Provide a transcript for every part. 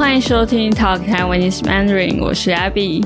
欢迎收听 Talk Taiwanese Mandarin， 我是 Abby。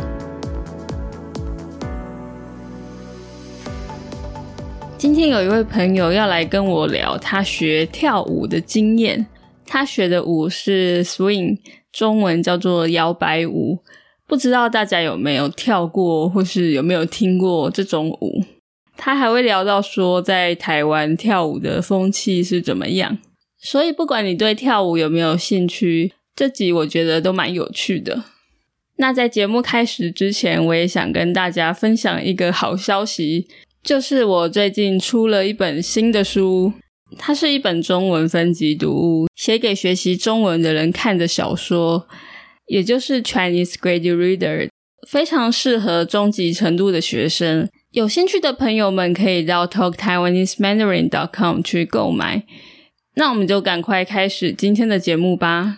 今天有一位朋友要来跟我聊他学跳舞的经验。他学的舞是 Swing， 中文叫做摇摆舞。不知道大家有没有跳过，或是有没有听过这种舞。他还会聊到说在台湾跳舞的风气是怎么样。所以不管你对跳舞有没有兴趣，这集我觉得都蛮有趣的。那在节目开始之前，我也想跟大家分享一个好消息，就是我最近出了一本新的书，它是一本中文分级读物，写给学习中文的人看的小说，也就是 Chinese Grade Reader， 非常适合中级程度的学生。有兴趣的朋友们可以到 talktaiwanesemandarin.com 去购买。那我们就赶快开始今天的节目吧。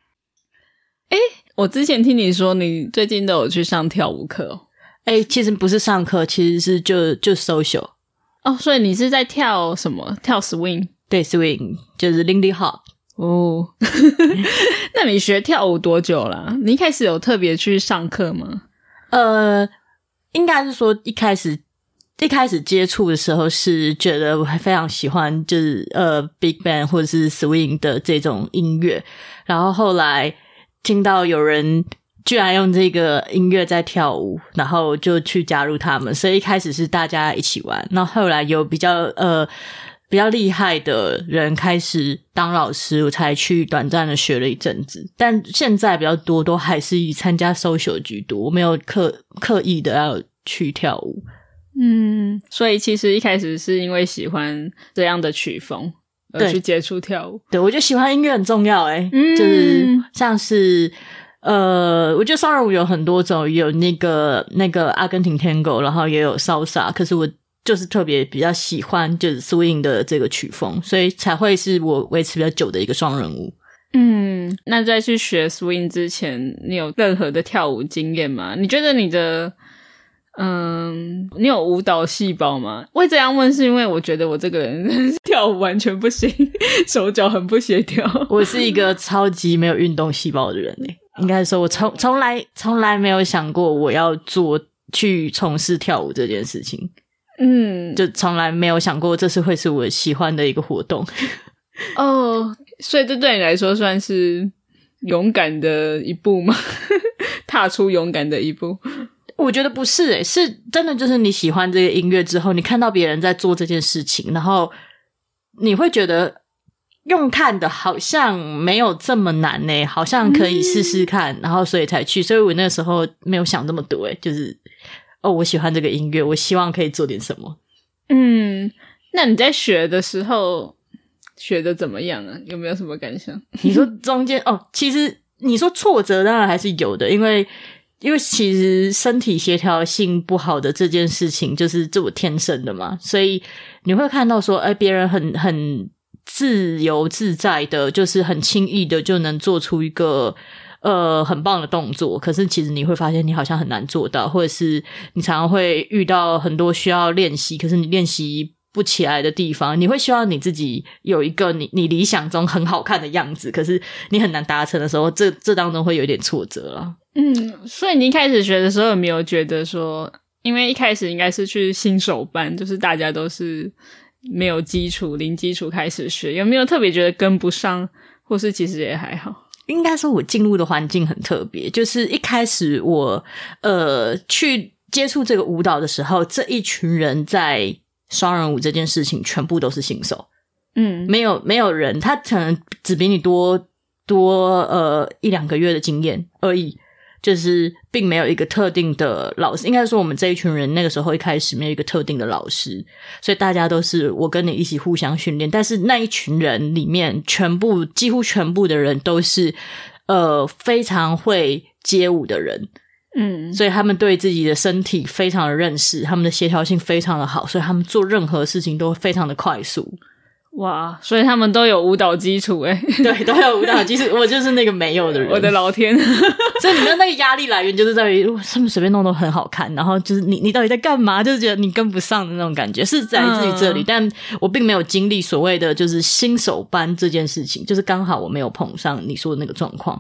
我之前听你说你最近都有去上跳舞课哦。 其实不是上课，其实是就 social。 哦，所以你是在跳什么？跳 swing？ 对， swing 就是 Lindy Hop。 哦，那你学跳舞多久啦？你一开始有特别去上课吗？ 应该是说一开始接触的时候是觉得我还非常喜欢就是Big Band 或者是 Swing 的这种音乐，然后后来听到有人居然用这个音乐在跳舞，然后就去加入他们，所以一开始是大家一起玩，然后后来有比较厉害的人开始当老师，我才去短暂的学了一阵子，但现在比较多都还是以参加 social 居多，我没有刻意的要去跳舞。 所以其实一开始是因为喜欢这样的曲风而去接触跳舞。 对，我觉得喜欢音乐很重要就是像是我觉得双人舞有很多种，有那个阿根廷 Tango， 然后也有 Salsa， 可是我就是特别比较喜欢就是 Swing 的这个曲风，所以才会是我维持比较久的一个双人舞。 那在去学 Swing 之前，你有任何的跳舞经验吗？你觉得你的你有舞蹈细胞吗？我这样问是因为我觉得我这个人跳舞完全不行，手脚很不协调。 我是一个超级没有运动细胞的人应该说我从来没有想过我要去从事跳舞这件事情。就从来没有想过这是会是我喜欢的一个活动。 所以这对你来说算是勇敢的一步吗？踏出勇敢的一步？ 我觉得不是是真的就是你喜欢这个音乐之后，你看到别人在做这件事情，然后你会觉得用看的好像没有这么难好像可以试试看，然后所以才去。所以我那时候没有想这么多就是我喜欢这个音乐，我希望可以做点什么。 那你在学的时候学的怎么样啊？有没有什么感想？ 你说中间其实你说挫折当然还是有的，因为其实身体协调性不好的这件事情就是我天生的嘛，所以你会看到说别人很自由自在的，就是很轻易的就能做出一个很棒的动作，可是其实你会发现你好像很难做到，或者是你常常会遇到很多需要练习，可是你练习不起来的地方，你会希望你自己有一个你理想中很好看的样子，可是你很难达成的时候，这当中会有点挫折啦。 所以你一开始学的时候有没有觉得说，因为一开始应该是去新手班，就是大家都是没有基础零基础开始学，有没有特别觉得跟不上，或是其实也还好？ 应该说我进入的环境很特别，就是一开始我去接触这个舞蹈的时候，这一群人在双人舞这件事情全部都是新手。没有人，他可能只比你多一两个月的经验而已，就是并没有一个特定的老师。应该说我们这一群人那个时候一开始没有一个特定的老师，所以大家都是我跟你一起互相训练，但是那一群人里面几乎全部的人都是非常会街舞的人。所以他们对自己的身体非常的认识，他们的协调性非常的好，所以他们做任何事情都非常的快速。 哇，所以他们都有舞蹈基础对，都有舞蹈基础。我就是那个没有的人。 我的老天。 所以你的那个压力来源就是在于他们随便弄都很好看，然后就是你到底在干嘛，就是觉得你跟不上的那种感觉是在自己这里。但我并没有经历所谓的就是新手班这件事情，就是刚好我没有碰上你说的那个状况。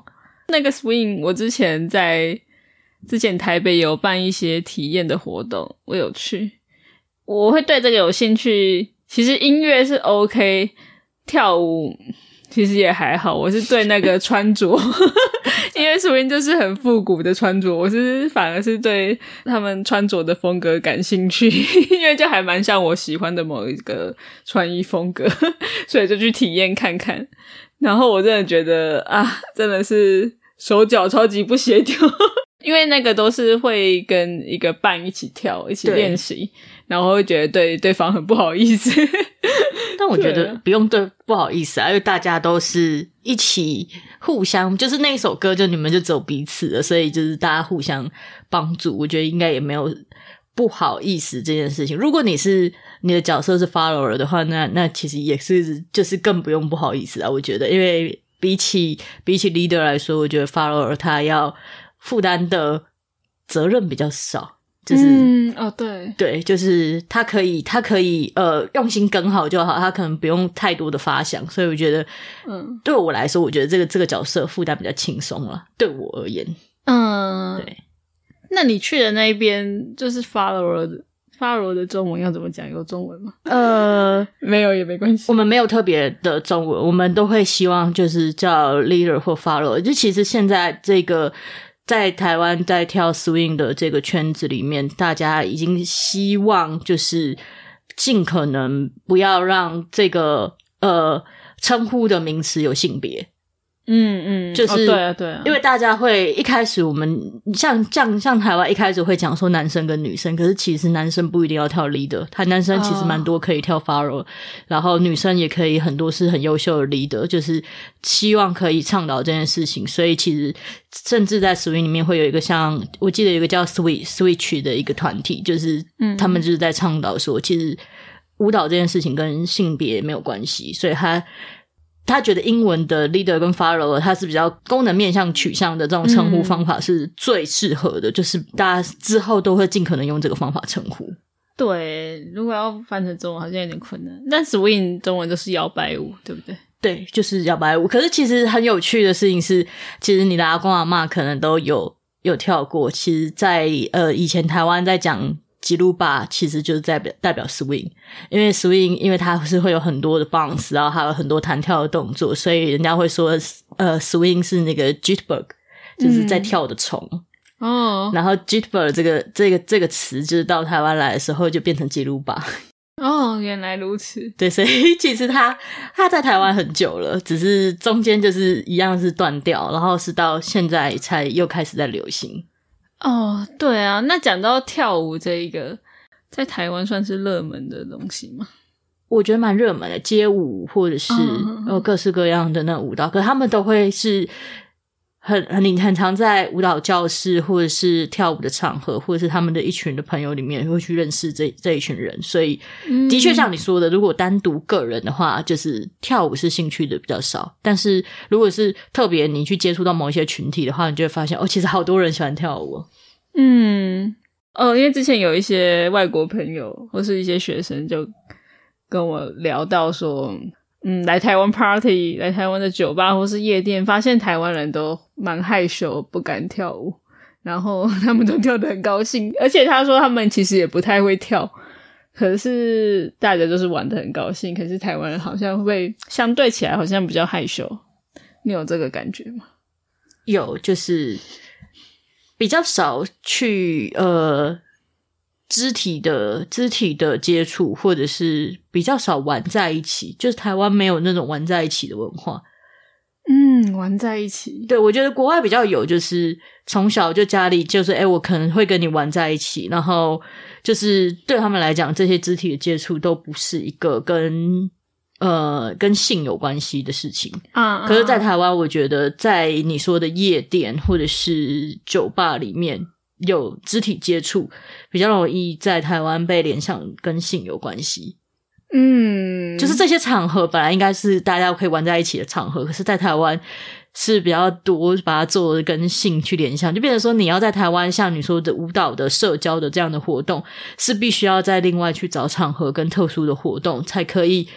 那个 swing 我之前台北有办一些体验的活动，我有去，我会对这个有兴趣。其实音乐是 OK， 跳舞其实也还好，我是对那个穿着因为 swing 就是很复古的穿着，我反而是对他们穿着的风格感兴趣因为就还蛮像我喜欢的某一个穿衣风格所以就去体验看看。然后我真的觉得啊，真的是手脚超级不协调因为那个都是会跟一个伴一起跳一起练习，然后会觉得对对方很不好意思但我觉得不用对不好意思啊，因为大家都是一起互相，就是那一首歌就你们就只有彼此了，所以就是大家互相帮助，我觉得应该也没有不好意思这件事情。如果你的角色是 follower 的话，那其实也是就是更不用不好意思啊，我觉得。因为比起 leader 来说，我觉得 follower 他要负担的责任比较少，就是对，就是他可以用心跟好就好，他可能不用太多的发想，所以我觉得对我来说，我觉得这个角色负担比较轻松了，对我而言。对。 那你去的那一边就是 follower 的中文要怎么讲？有中文吗？没有也没关系。 我们没有特别的中文，我们都会希望就是叫 leader 或 follower。就其实现在这个在台湾在跳 swing 的这个圈子里面，大家已经希望就是尽可能不要让这个称呼的名词有性别。就是对啊， 因为大家会一开始我们像台湾一开始会讲说男生跟女生，可是其实男生不一定要跳 leader， 男生其实蛮多可以跳 follow，然后女生也可以很多是很优秀的 leader， 就是希望可以倡导这件事情。所以其实甚至在 swing 里面会有一个像我记得有一个叫 switch 的一个团体，就是他们就是在倡导说其实舞蹈这件事情跟性别没有关系，所以他觉得英文的 leader 跟 follower 它是比较功能面向取向的这种称呼方法是最适合的，就是大家之后都会尽可能用这个方法称呼。 对，如果要翻成中文好像有点困难，但 swing 中文就是摇摆舞，对不对？ 对，就是摇摆舞。可是其实很有趣的事情是，其实你的阿公阿嬷可能都有跳过。其实在以前台湾在讲吉鲁巴其实就是代表 swing， 因为 swing 因为它是会有很多的 bounce， 然后还有很多弹跳的动作，所以人家会说swing 是那个 jitterbug， 就是在跳的虫。然后 jitterbug 这个词就是到台湾来的时候就变成吉鲁巴。 原来如此。 对，所以其实他在台湾很久了，只是中间就是一样是断掉，然后是到现在才又开始在流行。 对啊，那讲到跳舞这一个，在台湾算是热门的东西吗？ 我觉得蛮热门的，街舞或者是各式各样的那舞蹈，可是他们都会是很常在舞蹈教室或者是跳舞的场合，或者是他们的一群的朋友里面会去认识这一群人，所以的确像你说的，如果单独个人的话，就是跳舞是兴趣的比较少，但是如果是特别你去接触到某一些群体的话，你就会发现其实好多人喜欢跳舞。 因为之前有一些外国朋友或是一些学生就跟我聊到说来台湾 party， 来台湾的酒吧或是夜店，发现台湾人都蛮害羞不敢跳舞，然后他们都跳得很高兴，而且他说他们其实也不太会跳，可是大家就是玩得很高兴，可是台湾人好像会相对起来好像比较害羞，你有这个感觉吗？ 有，就是比较少去肢体的接触，或者是比较少玩在一起，就是台湾没有那种玩在一起的文化。 玩在一起。 对，我觉得国外比较有，就是从小就家里就是我可能会跟你玩在一起，然后就是对他们来讲这些肢体的接触都不是一个跟性有关系的事情。可是在台湾我觉得在你说的夜店或者是酒吧里面有肢体接触比较容易在台湾被联想跟性有关系。就是这些场合本来应该是大家可以玩在一起的场合，可是在台湾是比较多把它做跟性去联想，就变成说你要在台湾像你说的舞蹈的社交的这样的活动是必须要再另外去找场合跟特殊的活动才可以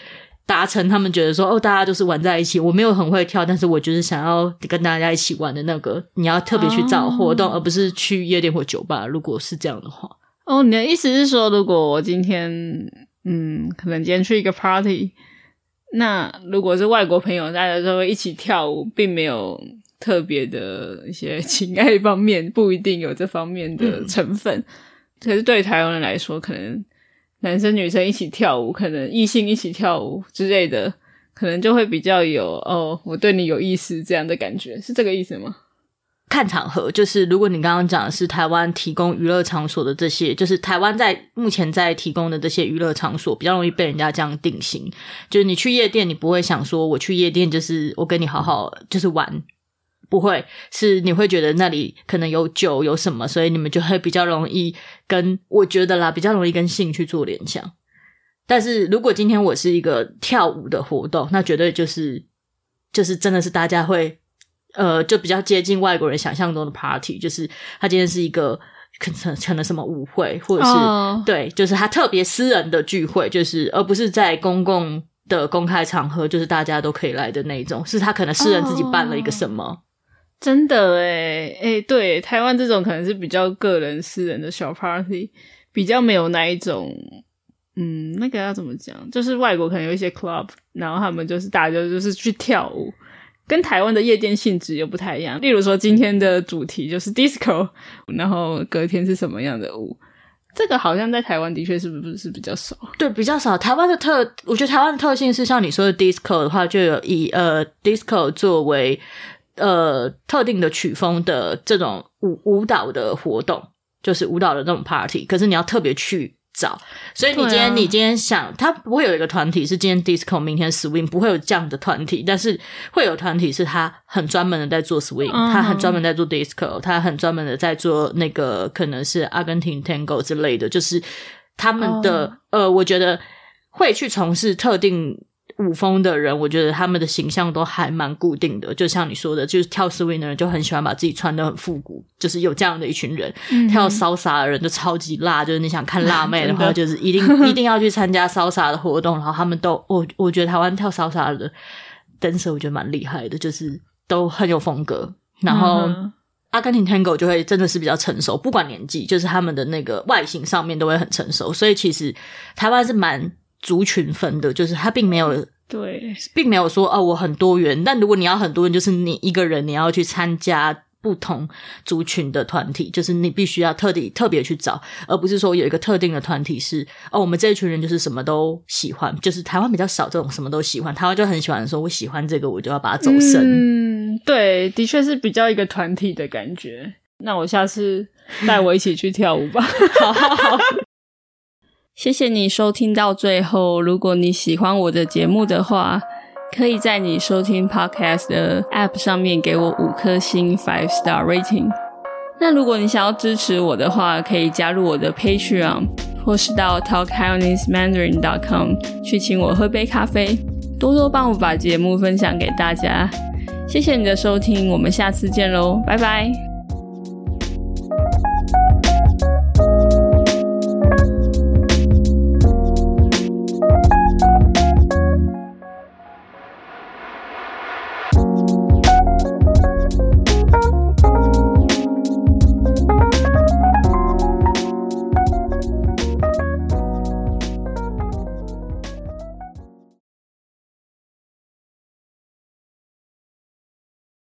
达成他们觉得说大家就是玩在一起，我没有很会跳，但是我就是想要跟大家一起玩的那个，你要特别去找活动，而不是去夜店或酒吧，如果是这样的话。 你的意思是说，如果我今天可能今天去一个 party， 那如果是外国朋友，大家都会一起跳舞，并没有特别的一些情爱方面，不一定有这方面的成分。可是对台湾人来说，可能男生女生一起跳舞，可能异性一起跳舞之类的，可能就会比较有我对你有意思这样的感觉，是这个意思吗？ 看场合，就是如果你刚刚讲的是台湾提供娱乐场所的这些，就是台湾目前在提供的这些娱乐场所比较容易被人家这样定型，就是你去夜店你不会想说我去夜店就是我跟你好好就是玩，不会，是你会觉得那里可能有酒有什么，所以你们就会比较容易我觉得啦比较容易跟性去做联想。但是如果今天我是一个跳舞的活动，那绝对就是真的是大家会就比较接近外国人想象中的 party， 就是他今天是一个可能什么舞会，或者是对，就是他特别私人的聚会，就是而不是在公共的公开场合，就是大家都可以来的那一种，是他可能私人自己办了一个什么。 真的耶对，台湾这种可能是比较个人私人的小 party， 比较没有那一种那个要怎么讲，就是外国可能有一些 club， 然后他们就是大家就是去跳舞，跟台湾的夜店性质又不太一样。例如说今天的主题就是 disco， 然后隔天是什么样的舞，这个好像在台湾的确是不是比较少？对， 比较少。台湾的我觉得台湾的特性是像你说的 disco 的话，就有以disco 作为特定的曲风的这种舞蹈的活动，就是舞蹈的那种 party， 可是你要特别去找，所以你今天想它不会有一个团体是今天 disco 明天 swing， 不会有这样的团体，但是会有团体是他很专门的在做 swing，他很专门在做 disco， 他很专门的在做那个可能是阿根廷 tango 之类的，就是他们的我觉得会去从事特定舞风的人，我觉得他们的形象都还蛮固定的，就像你说的，就是跳 swing 的人就很喜欢把自己穿得很复古，就是有这样的一群人。跳salsa的人就超级辣，就是你想看辣妹的话就是一定要去参加 salsa 的活动，然后他们都我觉得台湾跳 salsa 的 dancer 我觉得蛮厉害的，就是都很有风格。然后阿根廷 tango 就会真的是比较成熟，不管年纪，就是他们的那个外形上面都会很成熟，所以其实台湾是蛮族群分的，就是他并没有说我很多元，但如果你要很多元，就是你一个人你要去参加不同族群的团体，就是你必须要特别去找，而不是说有一个特定的团体是我们这一群人就是什么都喜欢，就是台湾比较少这种什么都喜欢，台湾就很喜欢说我喜欢这个我就要把它走深。 对，的确是比较一个团体的感觉。那我下次带我一起去跳舞吧。好谢谢你收听到最后，如果你喜欢我的节目的话，可以在你收听 podcast 的 app 上面给我5颗星 5-star rating。 那如果你想要支持我的话，可以加入我的 Patreon， 或是到 talktaiwanesemandarin.com 去请我喝杯咖啡，多多帮我把节目分享给大家。谢谢你的收听，我们下次见咯，拜拜。